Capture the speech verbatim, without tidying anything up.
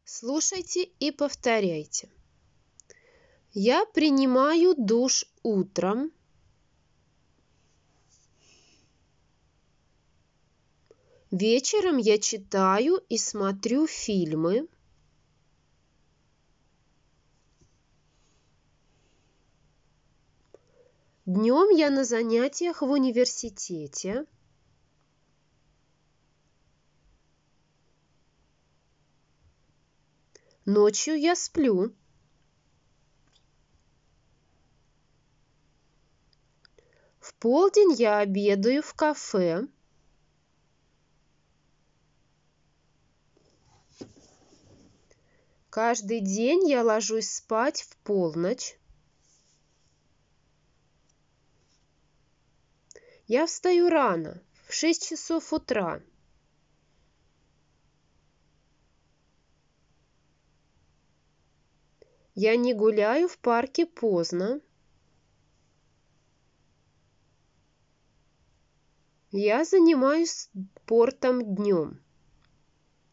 Слушайте и повторяйте. Я принимаю душ утром. Вечером я читаю и смотрю фильмы. Днем я на занятиях в университете. Ночью я сплю. В полдень я обедаю в кафе. Каждый день я ложусь спать в полночь. Я встаю рано, в шесть часов утра. Я не гуляю в парке поздно. Я занимаюсь спортом днем.